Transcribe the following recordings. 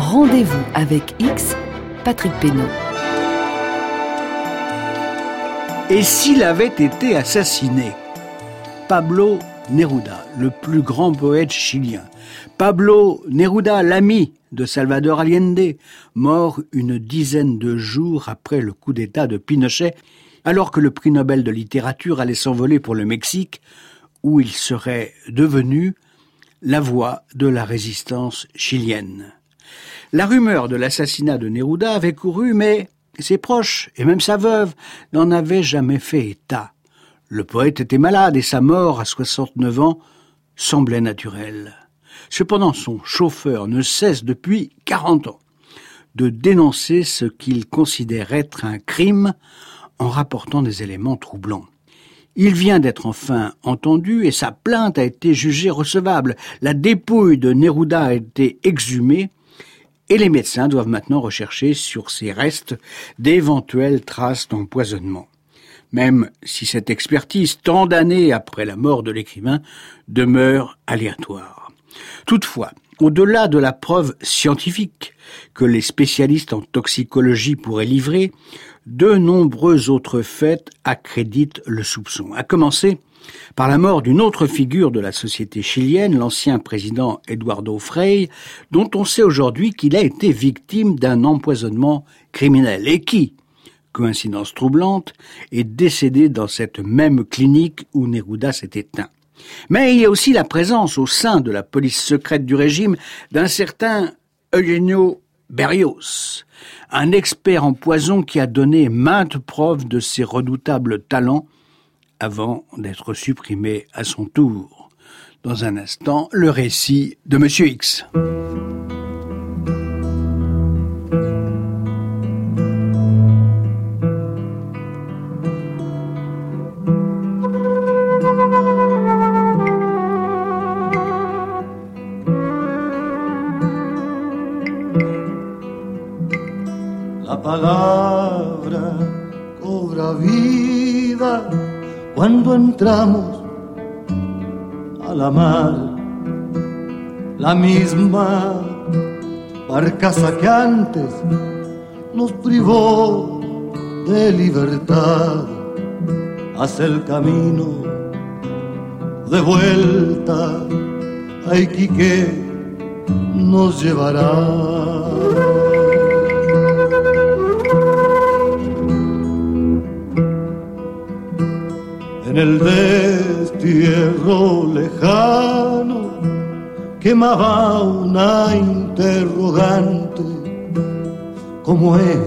Rendez-vous avec X, Patrick Pénaud. Et s'il avait été assassiné? Pablo Neruda, le plus grand poète chilien. Pablo Neruda, l'ami de Salvador Allende, mort une dizaine de jours après le coup d'État de Pinochet, alors que le prix Nobel de littérature allait s'envoler pour le Mexique, où il serait devenu la voix de la résistance chilienne. La rumeur de l'assassinat de Neruda avait couru, mais ses proches, et même sa veuve, n'en avaient jamais fait état. Le poète était malade et sa mort, à 69 ans, semblait naturelle. Cependant, son chauffeur ne cesse depuis 40 ans de dénoncer ce qu'il considère être un crime en rapportant des éléments troublants. Il vient d'être enfin entendu et sa plainte a été jugée recevable. La dépouille de Neruda a été exhumée et les médecins doivent maintenant rechercher sur ses restes d'éventuelles traces d'empoisonnement. Même si cette expertise, tant d'années après la mort de l'écrivain, demeure aléatoire. Toutefois, au-delà de la preuve scientifique que les spécialistes en toxicologie pourraient livrer, de nombreux autres faits accréditent le soupçon. À commencer par la mort d'une autre figure de la société chilienne, l'ancien président Eduardo Frei, dont on sait aujourd'hui qu'il a été victime d'un empoisonnement criminel et qui, coïncidence troublante, est décédé dans cette même clinique où Neruda s'est éteint. Mais il y a aussi la présence au sein de la police secrète du régime d'un certain Eugenio Berrios, un expert en poison qui a donné maintes preuves de ses redoutables talents avant d'être supprimé à son tour. Dans un instant, le récit de Monsieur X. La palabra cobra vida cuando entramos a la mar, la misma barcaza que antes nos privó de libertad, hace el camino de vuelta a Iquique nos llevará. En el destierro lejano quemaba una interrogante: ¿cómo es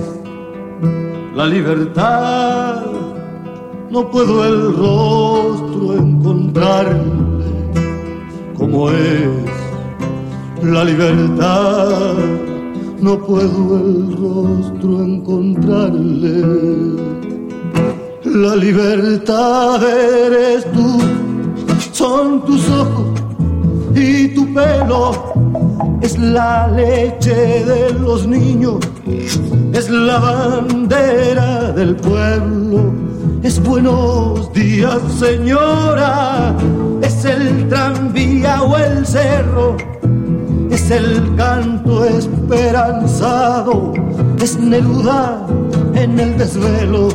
la libertad? No puedo el rostro encontrarle. ¿Cómo es la libertad? No puedo el rostro encontrarle. La libertad eres tú, son tus ojos y tu pelo, es la leche de los niños, es la bandera del pueblo, es buenos días señora, es el tranvía o el cerro, es el canto esperanzado, es Neruda en el desvelo.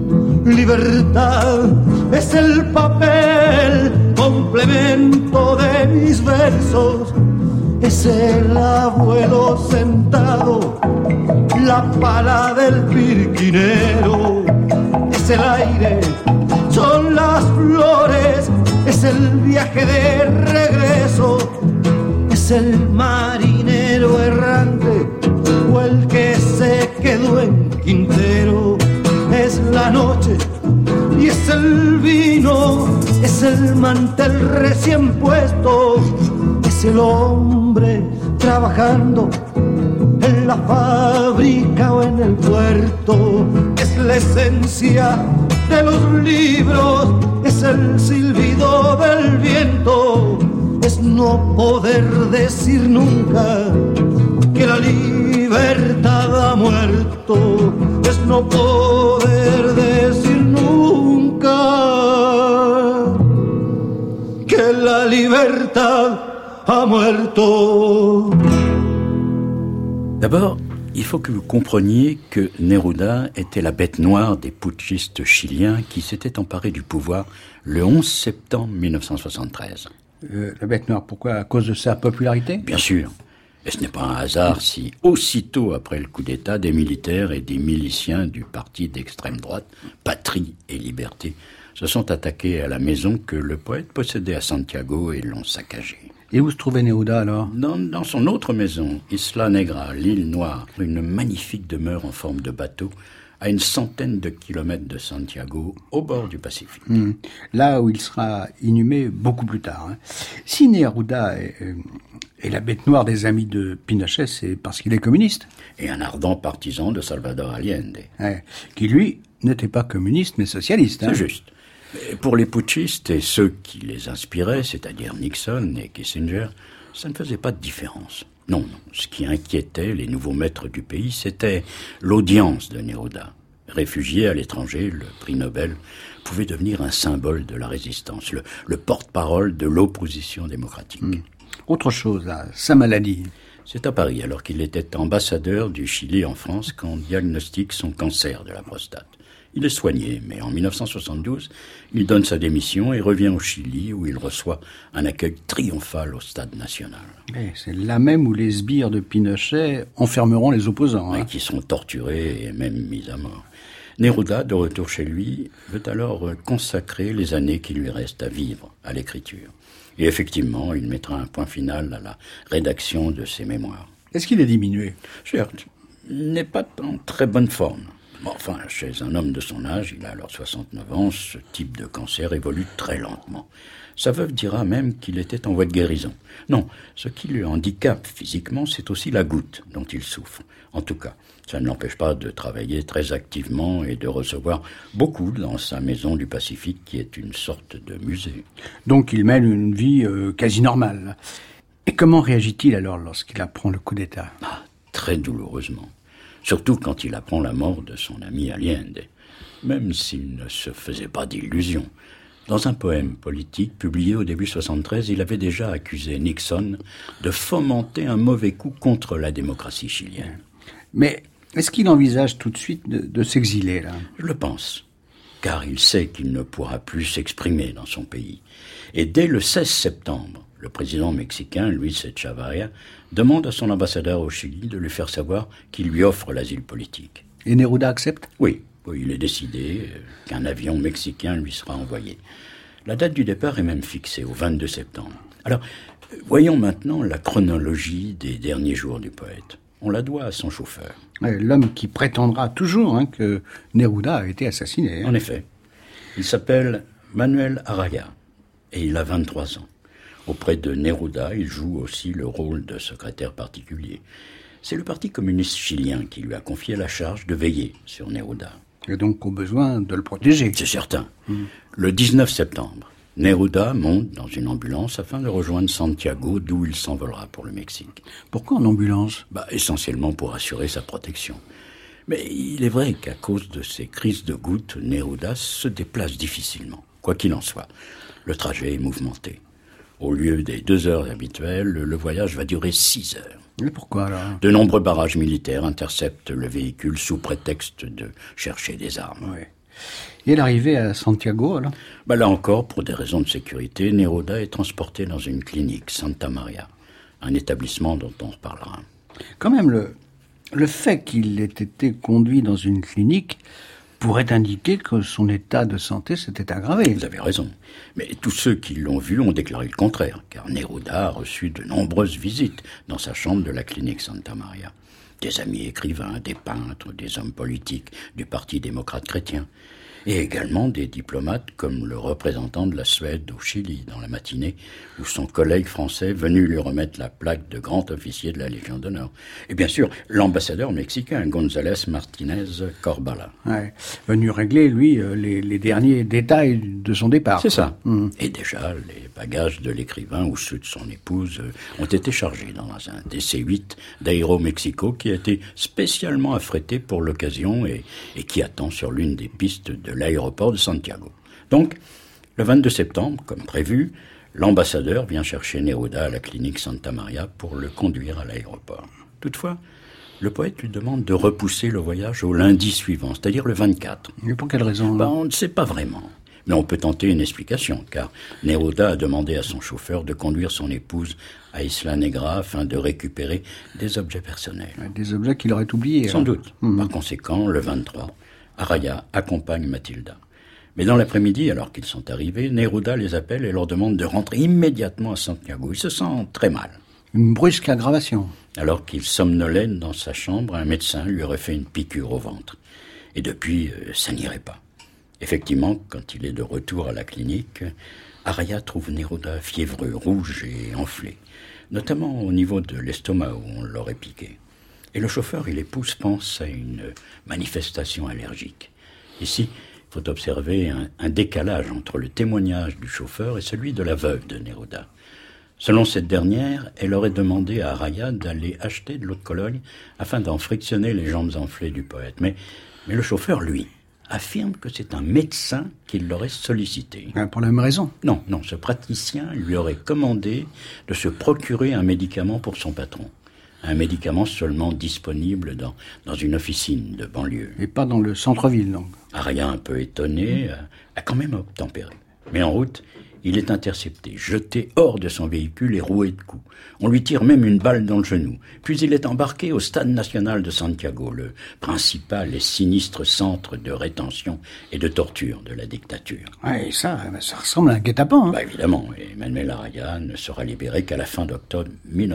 Libertad es el papel, complemento de mis versos, es el abuelo sentado, la pala del pirquinero, es el aire, son las flores, es el viaje de regreso, es el marinero errante o el que se quedó en Quintero. Es la noche y es el vino, es el mantel recién puesto, es el hombre trabajando en la fábrica o en el puerto, es la esencia de los libros, es el silbido del viento, es no poder decir nunca que la libertad ha muerto, es no poder decir nunca que la libertad ha muerto. D'abord, il faut que vous compreniez que Neruda était la bête noire des putschistes chiliens qui s'étaient emparés du pouvoir le 11 septembre 1973. La bête noire, pourquoi? À cause de sa popularité? Bien sûr. Et ce n'est pas un hasard si, aussitôt après le coup d'État, des militaires et des miliciens du parti d'extrême droite, Patrie et Liberté, se sont attaqués à la maison que le poète possédait à Santiago et l'ont saccagée. Et où se trouvait Neruda alors? Dans son autre maison, Isla Negra, l'île Noire, une magnifique demeure en forme de bateau, à une centaine de kilomètres de Santiago, au bord du Pacifique. Là où il sera inhumé beaucoup plus tard. Si Neruda est la bête noire des amis de Pinochet, c'est parce qu'il est communiste. Et un ardent partisan de Salvador Allende. Qui, lui, n'était pas communiste, mais socialiste. C'est juste. Et pour les putschistes et ceux qui les inspiraient, c'est-à-dire Nixon et Kissinger, ça ne faisait pas de différence. Non, ce qui inquiétait les nouveaux maîtres du pays, c'était l'audience de Neruda. Réfugié à l'étranger, le prix Nobel pouvait devenir un symbole de la résistance, le porte-parole de l'opposition démocratique. Autre chose, là, sa maladie. C'est à Paris, alors qu'il était ambassadeur du Chili en France, qu'on diagnostique son cancer de la prostate. Il est soigné, mais en 1972, il donne sa démission et revient au Chili, où il reçoit un accueil triomphal au Stade national. C'est là même où les sbires de Pinochet enfermeront les opposants. Qui seront torturés et même mis à mort. Neruda, de retour chez lui, veut alors consacrer les années qui lui restent à vivre à l'écriture. Et effectivement, il mettra un point final à la rédaction de ses mémoires. Est-ce qu'il est diminué? Certes, il n'est pas en très bonne forme. Enfin, chez un homme de son âge, il a alors 69 ans, ce type de cancer évolue très lentement. Sa veuve dira même qu'il était en voie de guérison. Non, ce qui le handicape physiquement, c'est aussi la goutte dont il souffre. En tout cas, ça ne l'empêche pas de travailler très activement et de recevoir beaucoup dans sa maison du Pacifique, qui est une sorte de musée. Donc il mène une vie quasi normale. Et comment réagit-il alors lorsqu'il apprend le coup d'État? Très douloureusement. Surtout quand il apprend la mort de son ami Allende, même s'il ne se faisait pas d'illusions. Dans un poème politique publié au début 73, il avait déjà accusé Nixon de fomenter un mauvais coup contre la démocratie chilienne. Mais est-ce qu'il envisage tout de suite de s'exiler, là? Je le pense, car il sait qu'il ne pourra plus s'exprimer dans son pays. Et dès le 16 septembre, le président mexicain, Luis Echeverría, demande à son ambassadeur au Chili de lui faire savoir qu'il lui offre l'asile politique. Et Neruda accepte? Oui, il est décidé qu'un avion mexicain lui sera envoyé. La date du départ est même fixée au 22 septembre. Alors, voyons maintenant la chronologie des derniers jours du poète. On la doit à son chauffeur. L'homme qui prétendra toujours que Neruda a été assassiné. En effet. Il s'appelle Manuel Araya et il a 23 ans. Auprès de Neruda, il joue aussi le rôle de secrétaire particulier. C'est le Parti communiste chilien qui lui a confié la charge de veiller sur Neruda. Et donc au besoin de le protéger. C'est certain. Le 19 septembre, Neruda monte dans une ambulance afin de rejoindre Santiago, d'où il s'envolera pour le Mexique. Pourquoi en ambulance? Essentiellement pour assurer sa protection. Mais il est vrai qu'à cause de ces crises de gouttes, Neruda se déplace difficilement. Quoi qu'il en soit, le trajet est mouvementé. Au lieu des 2 heures habituelles, le voyage va durer 6 heures. Mais pourquoi alors? De nombreux barrages militaires interceptent le véhicule sous prétexte de chercher des armes. Oui. Et l'arrivée à Santiago alors? Là encore, pour des raisons de sécurité, Neruda est transporté dans une clinique, Santa Maria, un établissement dont on reparlera. Quand même, le fait qu'il ait été conduit dans une clinique pourrait indiquer que son état de santé s'était aggravé. Vous avez raison. Mais tous ceux qui l'ont vu ont déclaré le contraire, car Neruda a reçu de nombreuses visites dans sa chambre de la clinique Santa Maria. Des amis écrivains, des peintres, des hommes politiques du Parti démocrate chrétien, et également des diplomates comme le représentant de la Suède au Chili dans la matinée, ou son collègue français venu lui remettre la plaque de grand officier de la Légion d'honneur. Et bien sûr, l'ambassadeur mexicain, González Martínez Corbala. Venu régler, lui, les derniers détails de son départ. C'est ça. Et déjà, les bagages de l'écrivain ou ceux de son épouse ont été chargés dans un DC-8 d'Aéromexico qui a été spécialement affrété pour l'occasion et qui attend sur l'une des pistes de l'aéroport de Santiago. Donc, le 22 septembre, comme prévu, l'ambassadeur vient chercher Neruda à la clinique Santa Maria pour le conduire à l'aéroport. Toutefois, Le poète lui demande de repousser le voyage au lundi suivant, c'est-à-dire le 24. Mais pour quelle raison? On ne sait pas vraiment. Mais on peut tenter une explication, car Neruda a demandé à son chauffeur de conduire son épouse à Isla Negra afin de récupérer des objets personnels. Des objets qu'il aurait oubliés. Sans doute. Par conséquent, le 23, Araya accompagne Matilda. Mais dans l'après-midi, alors qu'ils sont arrivés, Neruda les appelle et leur demande de rentrer immédiatement à Santiago. Il se sent très mal. Une brusque aggravation. Alors qu'il somnolait dans sa chambre, un médecin lui aurait fait une piqûre au ventre. Et depuis, ça n'irait pas. Effectivement, quand il est de retour à la clinique, Araya trouve Neruda fiévreux, rouge et enflé, notamment au niveau de l'estomac où on l'aurait piqué. Et le chauffeur et l'épouse pensent à une manifestation allergique. Ici, il faut observer un décalage entre le témoignage du chauffeur et celui de la veuve de Neruda. Selon cette dernière, elle aurait demandé à Araya d'aller acheter de l'eau de Cologne afin d'en frictionner les jambes enflées du poète. Mais le chauffeur, lui, affirme que c'est un médecin qui l'aurait sollicité. Pour la même raison? Non, ce praticien lui aurait commandé de se procurer un médicament pour son patron. Un médicament seulement disponible dans une officine de banlieue. Et pas dans le centre-ville, donc. Araya, un peu étonné, a quand même obtempéré. Mais en route, il est intercepté, jeté hors de son véhicule et roué de coups. On lui tire même une balle dans le genou. Puis il est embarqué au Stade national de Santiago, le principal et sinistre centre de rétention et de torture de la dictature. Ouais, ça ressemble à un guet-apens. Évidemment, et Manuel Araya ne sera libéré qu'à la fin d'octobre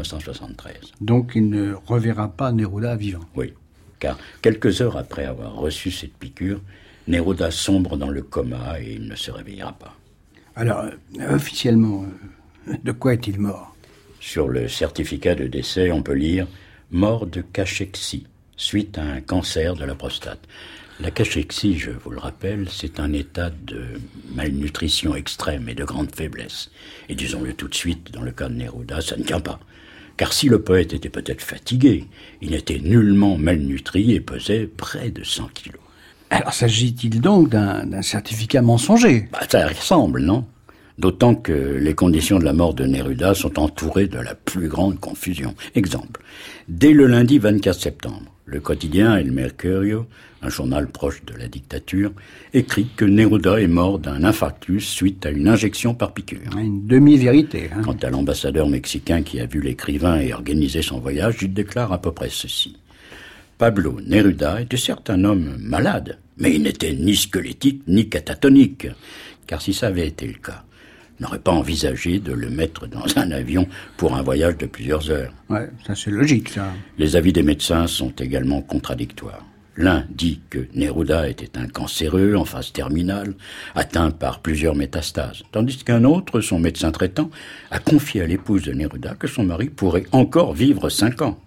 1973. Donc il ne reverra pas Neruda vivant. Oui, car quelques heures après avoir reçu cette piqûre, Neruda sombre dans le coma et il ne se réveillera pas. Alors, officiellement, de quoi est-il mort? Sur le certificat de décès, on peut lire « mort de cachexie, suite à un cancer de la prostate ». La cachexie, je vous le rappelle, c'est un état de malnutrition extrême et de grande faiblesse. Et disons-le tout de suite, dans le cas de Neruda, ça ne tient pas. Car si le poète était peut-être fatigué, il n'était nullement malnutri et pesait près de 100 kilos. Alors s'agit-il donc d'un certificat mensonger? Ça ressemble, non? D'autant que les conditions de la mort de Neruda sont entourées de la plus grande confusion. Exemple, dès le lundi 24 septembre, le quotidien El Mercurio, un journal proche de la dictature, écrit que Neruda est mort d'un infarctus suite à une injection par piqûre. Une demi-vérité. Quant à l'ambassadeur mexicain qui a vu l'écrivain et organisé son voyage, il déclare à peu près ceci. Pablo Neruda était certes un homme malade, mais il n'était ni squelettique ni catatonique. Car si ça avait été le cas, il n'aurait pas envisagé de le mettre dans un avion pour un voyage de plusieurs heures. Ouais, ça c'est logique, ça. Les avis des médecins sont également contradictoires. L'un dit que Neruda était un cancéreux en phase terminale, atteint par plusieurs métastases, tandis qu'un autre, son médecin traitant, a confié à l'épouse de Neruda que son mari pourrait encore vivre 5 ans.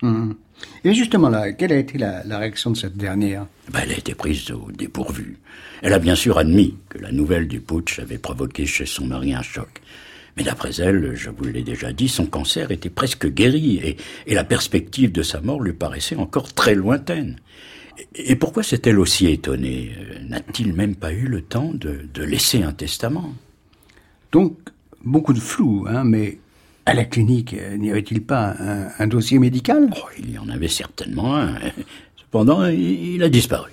Et justement là, quelle a été la réaction de cette dernière? Elle a été prise au dépourvu. Elle a bien sûr admis que la nouvelle du putsch avait provoqué chez son mari un choc. Mais d'après elle, je vous l'ai déjà dit, son cancer était presque guéri et la perspective de sa mort lui paraissait encore très lointaine. Et pourquoi s'est-elle aussi étonnée? N'a-t-il même pas eu le temps de laisser un testament? Donc, beaucoup de flou, mais à la clinique, n'y avait-il pas un dossier médical? Il y en avait certainement un. Cependant, il a disparu.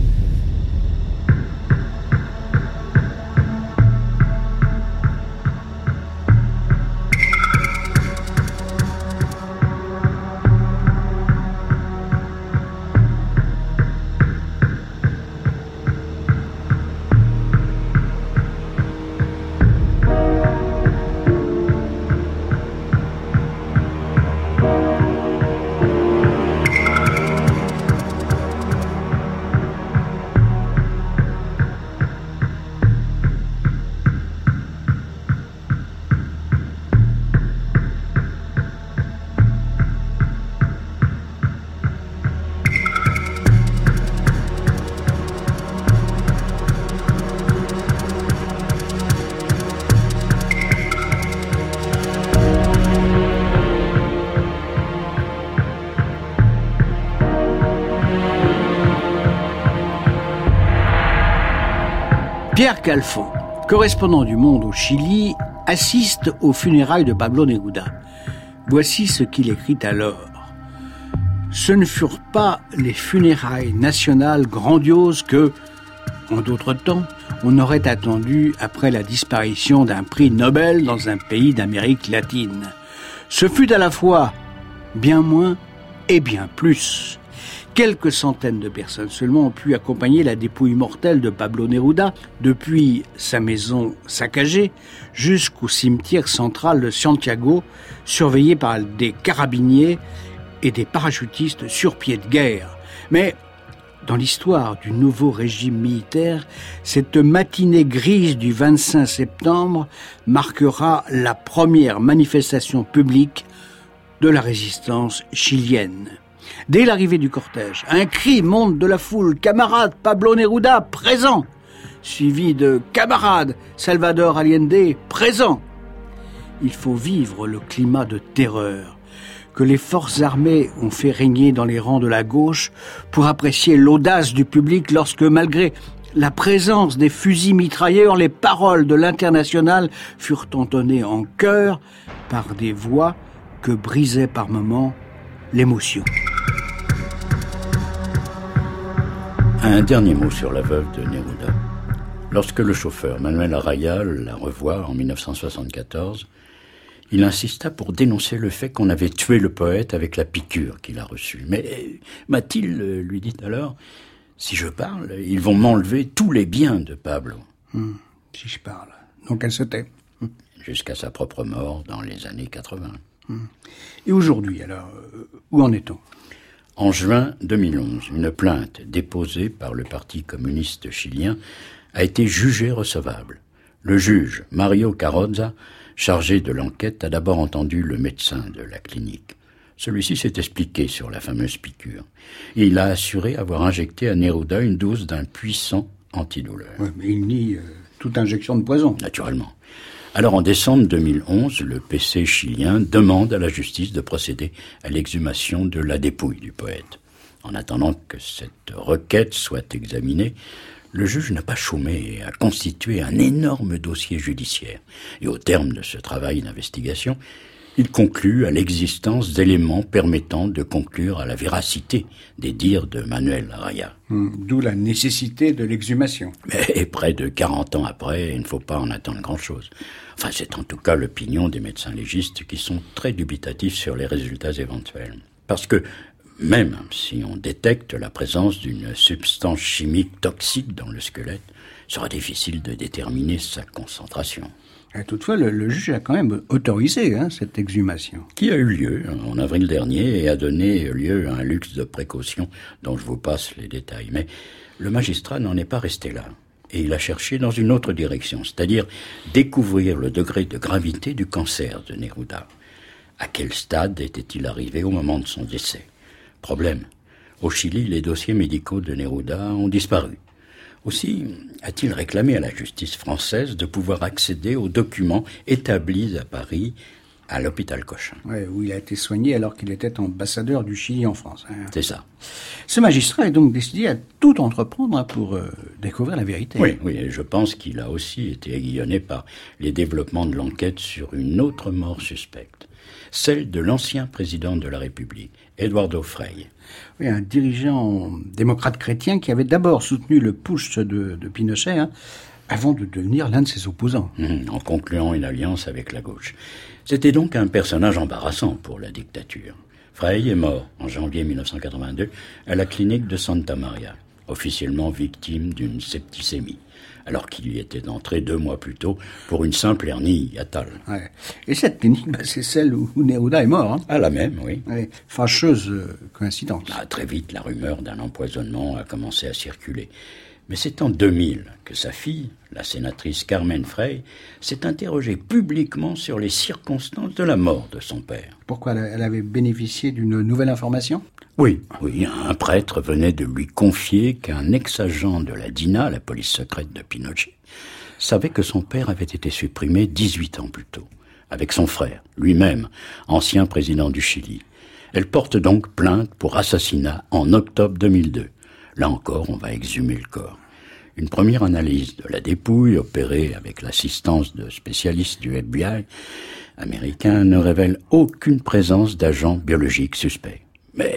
Pierre Calfon, correspondant du Monde au Chili, assiste aux funérailles de Pablo Neruda. Voici ce qu'il écrit alors. Ce ne furent pas les funérailles nationales grandioses que, en d'autres temps, on aurait attendu après la disparition d'un prix Nobel dans un pays d'Amérique latine. Ce fut à la fois bien moins et bien plus. Quelques centaines de personnes seulement ont pu accompagner la dépouille mortelle de Pablo Neruda depuis sa maison saccagée jusqu'au cimetière central de Santiago, surveillé par des carabiniers et des parachutistes sur pied de guerre. Mais dans l'histoire du nouveau régime militaire, cette matinée grise du 25 septembre marquera la première manifestation publique de la résistance chilienne. Dès l'arrivée du cortège, un cri monte de la foule « Camarade Pablo Neruda, présent !» suivi de « Camarade Salvador Allende, présent !» Il faut vivre le climat de terreur que les forces armées ont fait régner dans les rangs de la gauche pour apprécier l'audace du public lorsque, malgré la présence des fusils mitrailleurs, les paroles de l'Internationale furent entonnées en chœur par des voix que brisait par moments l'émotion. Un dernier mot sur la veuve de Neruda. Lorsque le chauffeur Manuel Araya la revoit en 1974, il insista pour dénoncer le fait qu'on avait tué le poète avec la piqûre qu'il a reçue. Mais Mathilde lui dit alors, si je parle, ils vont m'enlever tous les biens de Pablo. Si je parle. Donc elle se tait. Jusqu'à sa propre mort dans les années 80. Et aujourd'hui, alors, où en est-on ? En juin 2011, une plainte déposée par le Parti communiste chilien a été jugée recevable. Le juge Mario Carrozza, chargé de l'enquête, a d'abord entendu le médecin de la clinique. Celui-ci s'est expliqué sur la fameuse piqûre. Il a assuré avoir injecté à Neruda une dose d'un puissant antidouleur. Ouais, mais il nie toute injection de poison. Naturellement. Alors en décembre 2011, le PC chilien demande à la justice de procéder à l'exhumation de la dépouille du poète. En attendant que cette requête soit examinée, le juge n'a pas chômé et a constitué un énorme dossier judiciaire. Et au terme de ce travail d'investigation, il conclut à l'existence d'éléments permettant de conclure à la véracité des dires de Manuel Araya. D'où la nécessité de l'exhumation. Mais près de 40 ans après, il ne faut pas en attendre grand-chose. Enfin, c'est en tout cas l'opinion des médecins légistes qui sont très dubitatifs sur les résultats éventuels. Parce que même si on détecte la présence d'une substance chimique toxique dans le squelette, il sera difficile de déterminer sa concentration. Et toutefois, le juge a quand même autorisé cette exhumation. Qui a eu lieu en avril dernier et a donné lieu à un luxe de précaution dont je vous passe les détails. Mais le magistrat n'en est pas resté là. Et il a cherché dans une autre direction, c'est-à-dire découvrir le degré de gravité du cancer de Neruda. À quel stade était-il arrivé au moment de son décès ? Problème. Au Chili, les dossiers médicaux de Neruda ont disparu. Aussi, a-t-il réclamé à la justice française de pouvoir accéder aux documents établis à Paris, à l'hôpital Cochin. Ouais, où il a été soigné alors qu'il était ambassadeur du Chili en France. C'est ça. Ce magistrat est donc décidé à tout entreprendre pour découvrir la vérité. Oui, et je pense qu'il a aussi été aiguillonné par les développements de l'enquête sur une autre mort suspecte, celle de l'ancien président de la République, Eduardo Frei. Oui, un dirigeant démocrate chrétien qui avait d'abord soutenu le putsch de Pinochet, avant de devenir l'un de ses opposants. En concluant une alliance avec la gauche. C'était donc un personnage embarrassant pour la dictature. Frei est mort en janvier 1982 à la clinique de Santa Maria, officiellement victime d'une septicémie, alors qu'il y était entré 2 mois plus tôt pour une simple hernie hiatale. Ouais. Et cette clinique, c'est celle où Neruda est mort. Ah, la même, oui. Ouais. Fâcheuse coïncidence. Très vite, la rumeur d'un empoisonnement a commencé à circuler. Mais c'est en 2000 que sa fille, la sénatrice Carmen Frei, s'est interrogée publiquement sur les circonstances de la mort de son père. Pourquoi elle avait bénéficié d'une nouvelle information ? Oui, un prêtre venait de lui confier qu'un ex-agent de la DINA, la police secrète de Pinochet, savait que son père avait été supprimé 18 ans plus tôt, avec son frère, lui-même, ancien président du Chili. Elle porte donc plainte pour assassinat en octobre 2002. Là encore, on va exhumer le corps. Une première analyse de la dépouille, opérée avec l'assistance de spécialistes du FBI américain, ne révèle aucune présence d'agents biologiques suspects. Mais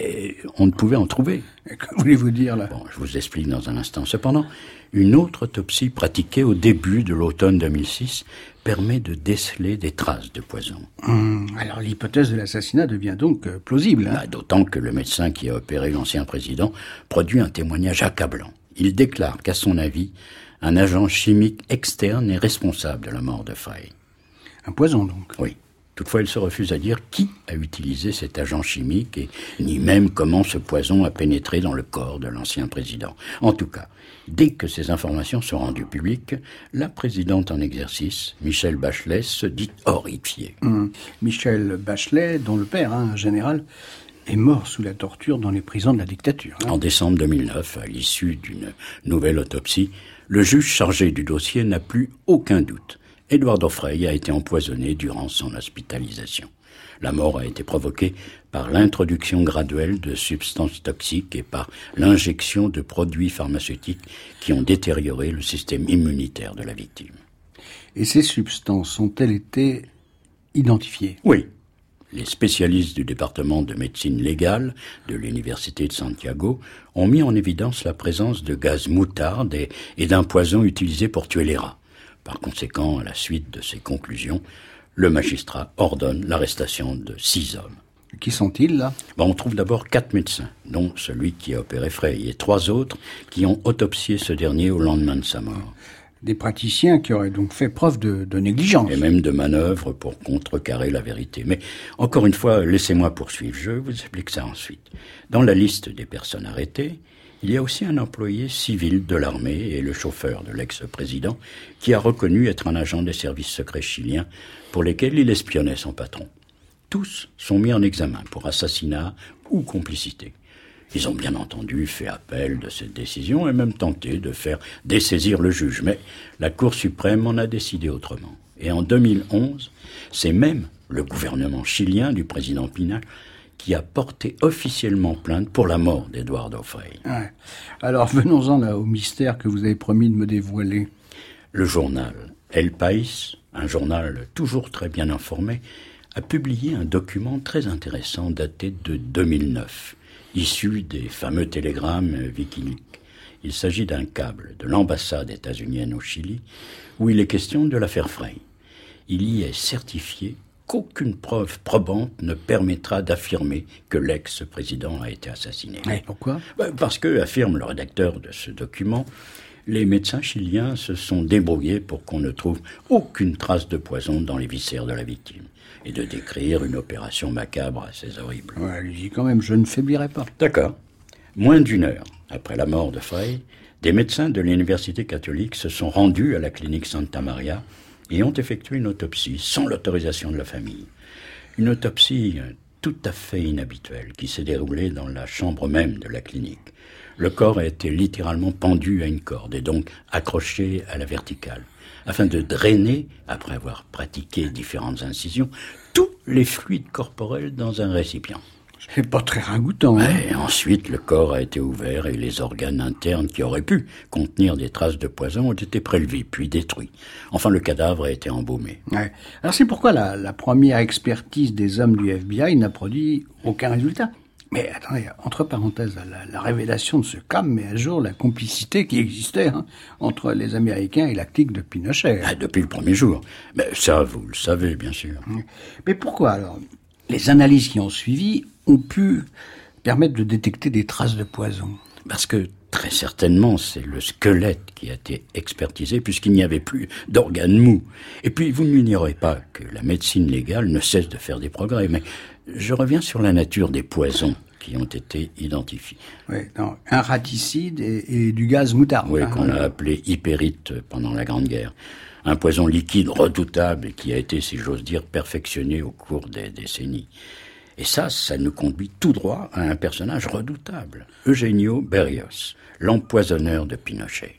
on ne pouvait en trouver. Que voulez-vous dire, là? Bon, je vous explique dans un instant. Cependant, une autre autopsie pratiquée au début de l'automne 2006 permet de déceler des traces de poison. Alors l'hypothèse de l'assassinat devient donc plausible. D'autant que le médecin qui a opéré l'ancien président produit un témoignage accablant. Il déclare qu'à son avis, un agent chimique externe est responsable de la mort de Frey. Un poison, donc? Oui. Toutefois, il se refuse à dire qui a utilisé cet agent chimique et ni même comment ce poison a pénétré dans le corps de l'ancien président. En tout cas, dès que ces informations sont rendues publiques, la présidente en exercice, Michelle Bachelet, se dit horrifiée. Michelle Bachelet, dont le père, un général, est mort sous la torture dans les prisons de la dictature. En décembre 2009, à l'issue d'une nouvelle autopsie, le juge chargé du dossier n'a plus aucun doute. Eduardo Frey a été empoisonné durant son hospitalisation. La mort a été provoquée par l'introduction graduelle de substances toxiques et par l'injection de produits pharmaceutiques qui ont détérioré le système immunitaire de la victime. Et ces substances ont-elles été identifiées? Oui. Les spécialistes du département de médecine légale de l'Université de Santiago ont mis en évidence la présence de gaz moutarde et d'un poison utilisé pour tuer les rats. Par conséquent, à la suite de ces conclusions, le magistrat ordonne l'arrestation de 6 hommes. Qui sont-ils, là? On trouve d'abord 4 médecins, dont celui qui a opéré Frey, et 3 autres qui ont autopsié ce dernier au lendemain de sa mort. Des praticiens qui auraient donc fait preuve de négligence. Et même de manœuvres pour contrecarrer la vérité. Mais, encore une fois, laissez-moi poursuivre. Je vous explique ça ensuite. Dans la liste des personnes arrêtées, il y a aussi un employé civil de l'armée et le chauffeur de l'ex-président qui a reconnu être un agent des services secrets chiliens pour lesquels il espionnait son patron. Tous sont mis en examen pour assassinat ou complicité. Ils ont bien entendu fait appel de cette décision et même tenté de faire dessaisir le juge. Mais la Cour suprême en a décidé autrement. Et en 2011, c'est même le gouvernement chilien du président Pinal qui a porté officiellement plainte pour la mort d'Eduardo Frey. Ouais. Alors venons-en là au mystère que vous avez promis de me dévoiler. Le journal El País, un journal toujours très bien informé, a publié un document très intéressant daté de 2009, issu des fameux télégrammes Wikileaks. Il s'agit d'un câble de l'ambassade états-unienne au Chili, où il est question de l'affaire Frey. Il y est certifié qu'aucune preuve probante ne permettra d'affirmer que l'ex-président a été assassiné. Et pourquoi? Parce que, affirme le rédacteur de ce document, les médecins chiliens se sont débrouillés pour qu'on ne trouve aucune trace de poison dans les viscères de la victime, et de décrire une opération macabre assez horrible. Ouais, allez-y quand même, je ne faiblirai pas. D'accord. Moins d'une heure après la mort de Frey, des médecins de l'université catholique se sont rendus à la clinique Santa Maria et ont effectué une autopsie sans l'autorisation de la famille. Une autopsie tout à fait inhabituelle qui s'est déroulée dans la chambre même de la clinique. Le corps a été littéralement pendu à une corde et donc accroché à la verticale, afin de drainer, après avoir pratiqué différentes incisions, tous les fluides corporels dans un récipient. C'est pas très ragoûtant, hein? Et ensuite, le corps a été ouvert et les organes internes qui auraient pu contenir des traces de poison ont été prélevés, puis détruits. Enfin, le cadavre a été embaumé. Ouais. Alors c'est pourquoi la première expertise des hommes du FBI n'a produit aucun résultat. Mais attendez, entre parenthèses, la révélation de ce cas met à jour la complicité qui existait entre les Américains et la clique de Pinochet. Depuis le premier jour. Mais ça, vous le savez, bien sûr. Mais pourquoi alors? Les analyses qui ont suivi ont pu permettre de détecter des traces de poison. Parce que, très certainement, c'est le squelette qui a été expertisé puisqu'il n'y avait plus d'organes mous. Et puis, vous n'ignorez pas que la médecine légale ne cesse de faire des progrès. Mais je reviens sur la nature des poisons qui ont été identifiés. Oui, un raticide et du gaz moutarde. Oui, qu'on a appelé hypérite pendant la Grande Guerre. Un poison liquide redoutable qui a été, si j'ose dire, perfectionné au cours des décennies. Et ça nous conduit tout droit à un personnage redoutable, Eugenio Berrios, l'empoisonneur de Pinochet.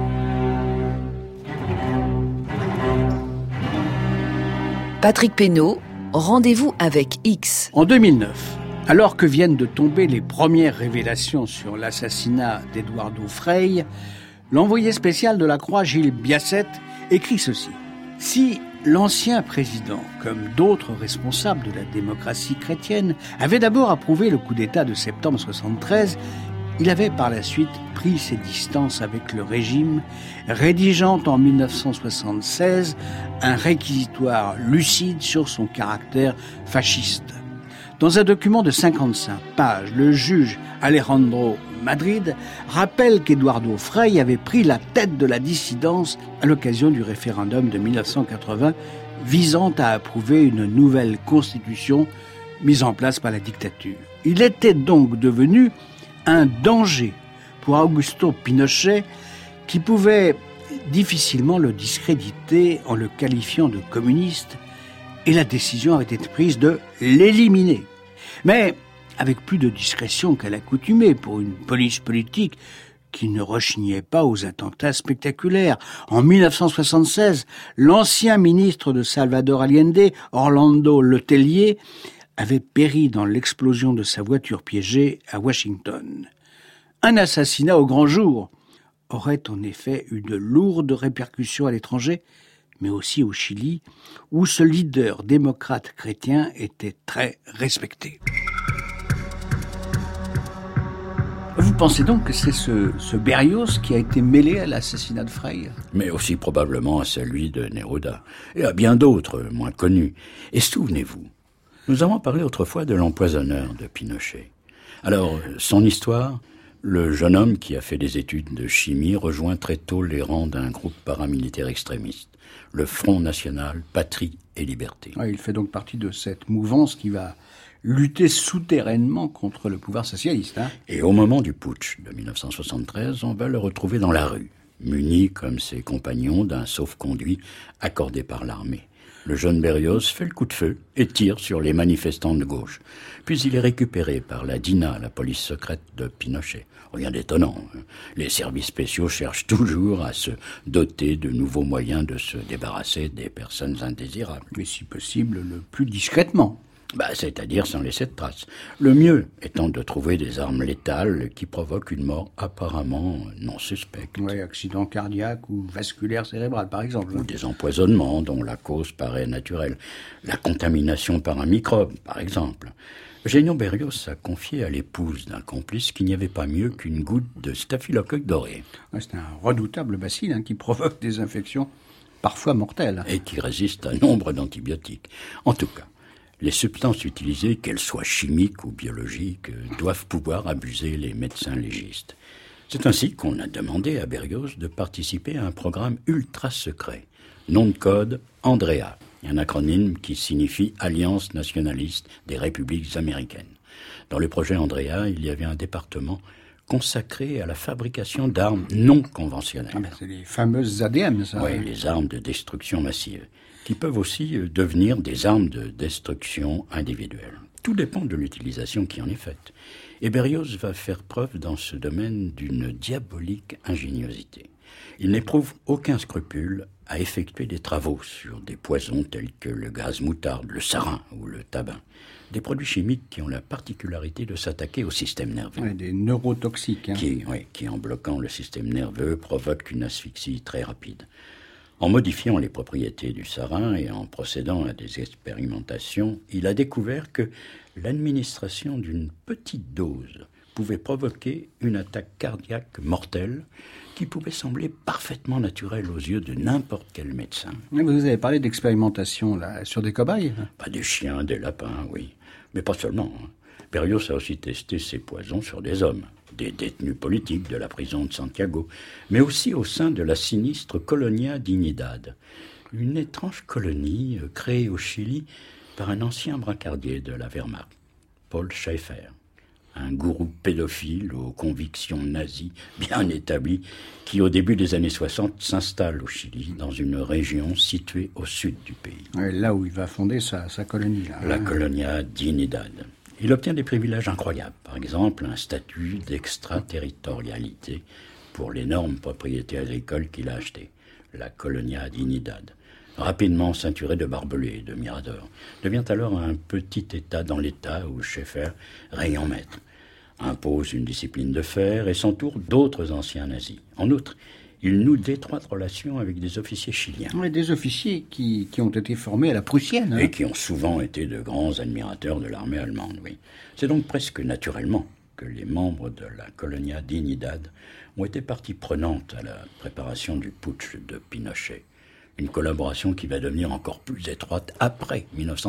Patrick Pénaud, rendez-vous avec X. En 2009, alors que viennent de tomber les premières révélations sur l'assassinat d'Eduardo Frey, l'envoyé spécial de la Croix, Gilles Biasset, écrit ceci. Si L'ancien président, comme d'autres responsables de la démocratie chrétienne, avait d'abord approuvé le coup d'État de septembre 73. Il avait par la suite pris ses distances avec le régime, rédigeant en 1976 un réquisitoire lucide sur son caractère fasciste. Dans un document de 55 pages, le juge Alejandro Madrid rappelle qu'Eduardo Frei avait pris la tête de la dissidence à l'occasion du référendum de 1980 visant à approuver une nouvelle constitution mise en place par la dictature. Il était donc devenu un danger pour Augusto Pinochet qui pouvait difficilement le discréditer en le qualifiant de communiste, et la décision avait été prise de l'éliminer. Mais avec plus de discrétion qu'à l'accoutumée pour une police politique qui ne rechignait pas aux attentats spectaculaires. En 1976, l'ancien ministre de Salvador Allende, Orlando Letelier, avait péri dans l'explosion de sa voiture piégée à Washington. Un assassinat au grand jour aurait en effet eu de lourdes répercussions à l'étranger, mais aussi au Chili, où ce leader démocrate chrétien était très respecté. Vous pensez donc que c'est ce Berrios qui a été mêlé à l'assassinat de Frei ? Mais aussi probablement à celui de Neruda, et à bien d'autres moins connus. Et souvenez-vous, nous avons parlé autrefois de l'empoisonneur de Pinochet. Alors, son histoire, le jeune homme qui a fait des études de chimie rejoint très tôt les rangs d'un groupe paramilitaire extrémiste, le Front National, Patrie et Liberté. Il fait donc partie de cette mouvance qui va lutter souterrainement contre le pouvoir socialiste. Et au moment du putsch de 1973, on va le retrouver dans la rue, muni comme ses compagnons d'un sauf-conduit accordé par l'armée. Le jeune Berrios fait le coup de feu et tire sur les manifestants de gauche. Puis il est récupéré par la DINA, la police secrète de Pinochet. Rien d'étonnant. Les services spéciaux cherchent toujours à se doter de nouveaux moyens de se débarrasser des personnes indésirables. Mais si possible, le plus discrètement. C'est-à-dire sans laisser de traces. Le mieux étant de trouver des armes létales qui provoquent une mort apparemment non suspecte. Oui, accident cardiaque ou vasculaire cérébral, par exemple. Ou des empoisonnements dont la cause paraît naturelle. La contamination par un microbe, par exemple. Eugenio Berrios a confié à l'épouse d'un complice qu'il n'y avait pas mieux qu'une goutte de staphylocoque doré. C'est un redoutable bacille qui provoque des infections parfois mortelles. Et qui résiste à nombre d'antibiotiques. En tout cas, les substances utilisées, qu'elles soient chimiques ou biologiques, doivent pouvoir abuser les médecins légistes. C'est ainsi qu'on a demandé à Berrios de participer à un programme ultra secret. Nom de code, Andrea, un acronyme qui signifie Alliance nationaliste des républiques américaines. Dans le projet Andrea, il y avait un département consacré à la fabrication d'armes non conventionnelles. C'est les fameuses ADM, ça. Oui, les armes de destruction massive, qui peuvent aussi devenir des armes de destruction individuelle. Tout dépend de l'utilisation qui en est faite. Et Berrios va faire preuve dans ce domaine d'une diabolique ingéniosité. Il n'éprouve aucun scrupule à effectuer des travaux sur des poisons tels que le gaz moutarde, le sarin ou le tabac. Des produits chimiques qui ont la particularité de s'attaquer au système nerveux. Oui, des neurotoxiques. Qui, en bloquant le système nerveux, provoquent une asphyxie très rapide. En modifiant les propriétés du sarin et en procédant à des expérimentations, il a découvert que l'administration d'une petite dose pouvait provoquer une attaque cardiaque mortelle qui pouvait sembler parfaitement naturelle aux yeux de n'importe quel médecin. Vous avez parlé d'expérimentation là, sur des cobayes ? Des chiens, des lapins, oui. Mais pas seulement. Berrios a aussi testé ses poisons sur des hommes, des détenus politiques de la prison de Santiago, mais aussi au sein de la sinistre Colonia Dignidad, une étrange colonie créée au Chili par un ancien brancardier de la Wehrmacht, Paul Schaeffer, un gourou pédophile aux convictions nazies bien établies qui, au début des années 60, s'installe au Chili, dans une région située au sud du pays. Là où il va fonder sa colonie. La Colonia Dignidad. Il obtient des privilèges incroyables, par exemple un statut d'extraterritorialité pour l'énorme propriété agricole qu'il a achetée, la Colonia Dignidad. Rapidement ceinturé de barbelés et de miradors, devient alors un petit État dans l'État où Schaeffer règne en maître, impose une discipline de fer et s'entoure d'autres anciens nazis. En outre, il noue d'étroites relations avec des officiers chiliens. Oui, des officiers qui ont été formés à la prussienne. Et qui ont souvent été de grands admirateurs de l'armée allemande, oui. C'est donc presque naturellement que les membres de la Colonia Dignidad ont été partie prenante à la préparation du putsch de Pinochet. Une collaboration qui va devenir encore plus étroite après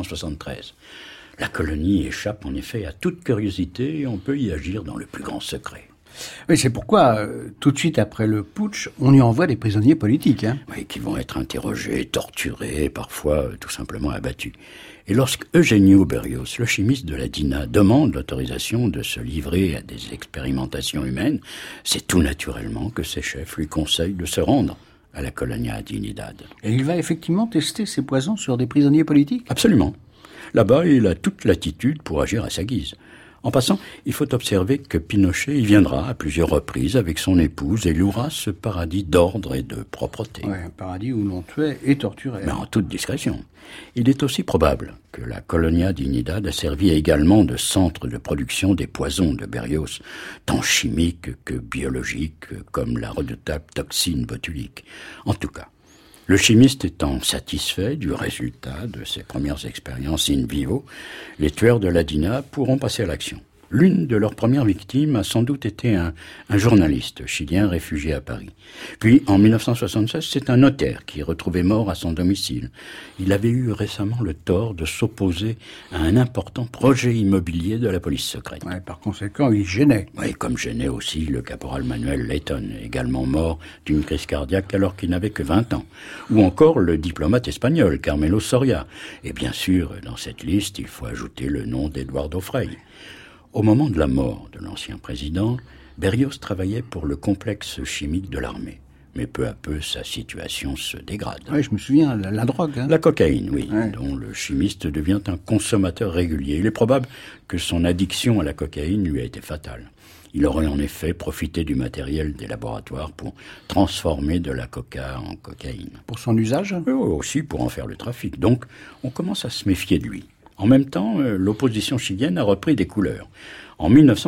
1973. La colonie échappe en effet à toute curiosité et on peut y agir dans le plus grand secret. Oui, c'est pourquoi, tout de suite après le putsch, on y envoie des prisonniers politiques. Oui, qui vont être interrogés, torturés, parfois tout simplement abattus. Et lorsque Eugenio Berrios, le chimiste de la DINA, demande l'autorisation de se livrer à des expérimentations humaines, c'est tout naturellement que ses chefs lui conseillent de se rendre à la Colonia Dignidad. Et il va effectivement tester ses poisons sur des prisonniers politiques ? Absolument. Là-bas, il a toute latitude pour agir à sa guise. En passant, il faut observer que Pinochet y viendra à plusieurs reprises avec son épouse et louera ce paradis d'ordre et de propreté. Oui, un paradis où l'on tuait et torturait. Mais en toute discrétion. Il est aussi probable que la Colonia Dignidad a servi également de centre de production des poisons de Berrios, tant chimiques que biologiques, comme la redoutable toxine botulique. En tout cas, le chimiste étant satisfait du résultat de ses premières expériences in vivo, les tueurs de la DINA pourront passer à l'action. L'une de leurs premières victimes a sans doute été un journaliste chilien réfugié à Paris. Puis, en 1976, c'est un notaire qui est retrouvé mort à son domicile. Il avait eu récemment le tort de s'opposer à un important projet immobilier de la police secrète. Ouais, par conséquent, il gênait. Oui, comme gênait aussi le caporal Manuel Layton, également mort d'une crise cardiaque alors qu'il n'avait que 20 ans. Ou encore le diplomate espagnol, Carmelo Soria. Et bien sûr, dans cette liste, il faut ajouter le nom d'Eduardo Frei. Au moment de la mort de l'ancien président, Berrios travaillait pour le complexe chimique de l'armée. Mais peu à peu, sa situation se dégrade. Oui, je me souviens, la drogue. La cocaïne, oui, ouais. Dont le chimiste devient un consommateur régulier. Il est probable que son addiction à la cocaïne lui a été fatale. Il aurait en effet profité du matériel des laboratoires pour transformer de la coca en cocaïne. Pour son usage ? Et aussi pour en faire le trafic. Donc, on commence à se méfier de lui. En même temps, l'opposition chilienne a repris des couleurs. En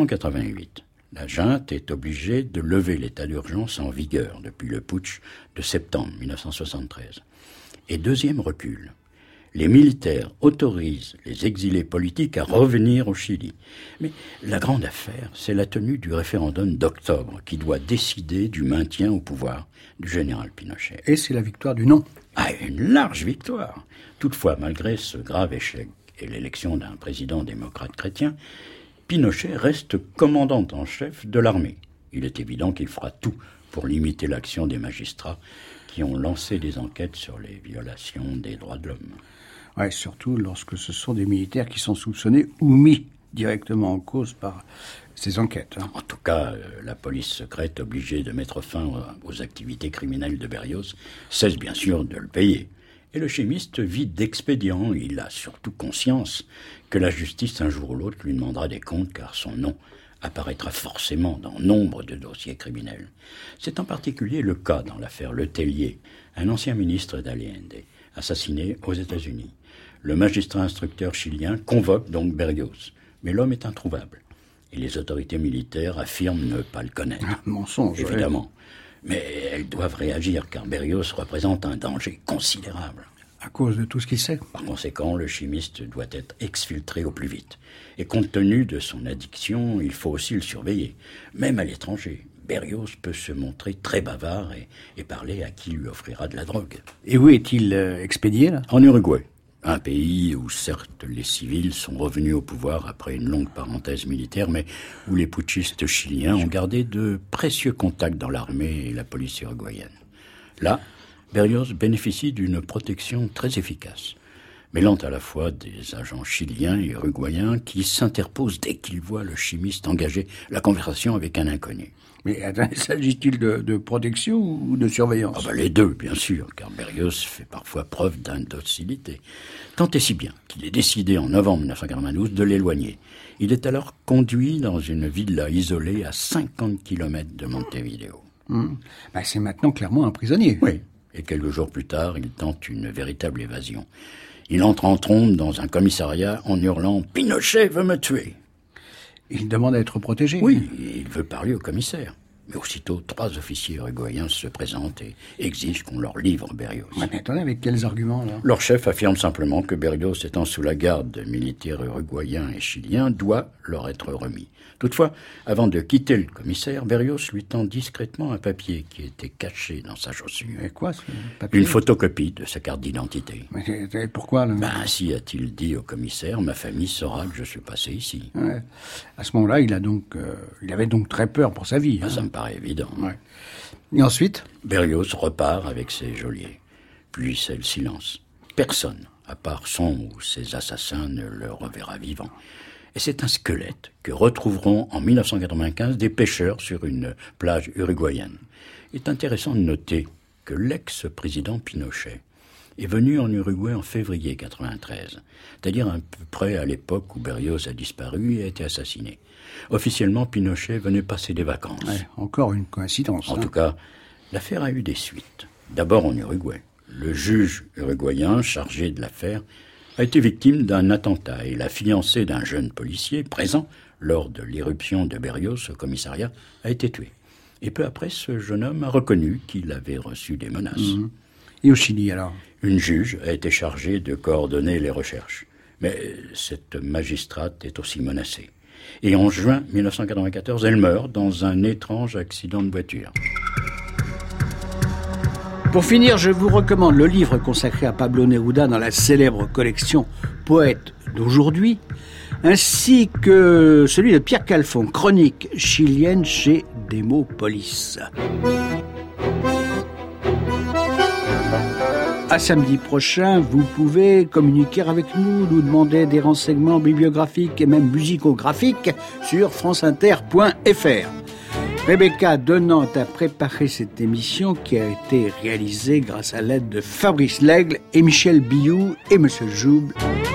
1988, la junte est obligée de lever l'état d'urgence en vigueur depuis le putsch de septembre 1973. Et deuxième recul, les militaires autorisent les exilés politiques à revenir au Chili. Mais la grande affaire, c'est la tenue du référendum d'octobre qui doit décider du maintien au pouvoir du général Pinochet. Et c'est la victoire du non. Ah, une large victoire. Toutefois, malgré ce grave échec et l'élection d'un président démocrate chrétien, Pinochet reste commandant en chef de l'armée. Il est évident qu'il fera tout pour limiter l'action des magistrats qui ont lancé des enquêtes sur les violations des droits de l'homme. Ouais, surtout lorsque ce sont des militaires qui sont soupçonnés ou mis directement en cause par ces enquêtes. En tout cas, la police secrète obligée de mettre fin aux activités criminelles de Berrios cesse bien sûr de le payer. Et le chimiste vit d'expédients. Il a surtout conscience que la justice, un jour ou l'autre, lui demandera des comptes car son nom apparaîtra forcément dans nombre de dossiers criminels. C'est en particulier le cas dans l'affaire Letellier, un ancien ministre d'Allende, assassiné aux États-Unis. Le magistrat instructeur chilien convoque donc Berrios, mais l'homme est introuvable. Et les autorités militaires affirment ne pas le connaître. Mensonge. Évidemment. Mais elles doivent réagir car Berrios représente un danger considérable. À cause de tout ce qu'il sait. Par conséquent, le chimiste doit être exfiltré au plus vite. Et compte tenu de son addiction, il faut aussi le surveiller. Même à l'étranger, Berrios peut se montrer très bavard et parler à qui lui offrira de la drogue. Et où est-il expédié, là ? En Uruguay. Un pays où, certes, les civils sont revenus au pouvoir après une longue parenthèse militaire, mais où les putschistes chiliens ont gardé de précieux contacts dans l'armée et la police uruguayenne. Là, Berrios bénéficie d'une protection très efficace, mêlant à la fois des agents chiliens et uruguayens qui s'interposent dès qu'ils voient le chimiste engager la conversation avec un inconnu. Mais s'agit-il de protection ou de surveillance ? Les deux, bien sûr, car Berrios fait parfois preuve d'indocilité. Tant et si bien qu'il est décidé en novembre 1992 de l'éloigner. Il est alors conduit dans une villa isolée à 50 km de Montevideo. C'est maintenant clairement un prisonnier. Oui, et quelques jours plus tard, il tente une véritable évasion. Il entre en trombe dans un commissariat en hurlant « Pinochet veut me tuer !» Il demande à être protégé. Oui, il veut parler au commissaire. Mais aussitôt, 3 officiers uruguayens se présentent et exigent qu'on leur livre Berrios. Mais attendez, avec quels arguments, là? Leur chef affirme simplement que Berrios, étant sous la garde de militaires uruguayens et chiliens, doit leur être remis. Toutefois, avant de quitter le commissaire, Berrios lui tend discrètement un papier qui était caché dans sa chaussure. Et quoi, ce papier? Une photocopie de sa carte d'identité. Mais pourquoi, là? Ainsi a-t-il dit au commissaire, ma famille saura que je suis passé ici. Ouais. À ce moment-là, il avait donc très peur pour sa vie. Ça me paraît évident. Ouais. Et ensuite? Berrios repart avec ses geôliers. Puis c'est le silence. Personne, à part son ou ses assassins, ne le reverra vivant. Et c'est un squelette que retrouveront en 1995 des pêcheurs sur une plage uruguayenne. Il est intéressant de noter que l'ex-président Pinochet est venu en Uruguay en février 1993, c'est-à-dire à peu près à l'époque où Berrios a disparu et a été assassiné. Officiellement, Pinochet venait passer des vacances. Ouais, encore une coïncidence. En tout cas, l'affaire a eu des suites. D'abord en Uruguay. Le juge uruguayen chargé de l'affaire a été victime d'un attentat et la fiancée d'un jeune policier présent lors de l'irruption de Berrios au commissariat a été tuée. Et peu après, ce jeune homme a reconnu qu'il avait reçu des menaces. Mmh. Et au Chili, alors? Une juge a été chargée de coordonner les recherches. Mais cette magistrate est aussi menacée. Et en juin 1994, elle meurt dans un étrange accident de voiture. Pour finir, je vous recommande le livre consacré à Pablo Neruda dans la célèbre collection Poètes d'aujourd'hui, ainsi que celui de Pierre Calfon, Chronique chilienne chez Demopolis. À samedi prochain, vous pouvez communiquer avec nous, nous demander des renseignements bibliographiques et même musicographiques sur franceinter.fr. Rebecca de Nantes a préparé cette émission qui a été réalisée grâce à l'aide de Fabrice Lègle et Michel Biou et Monsieur Jouble.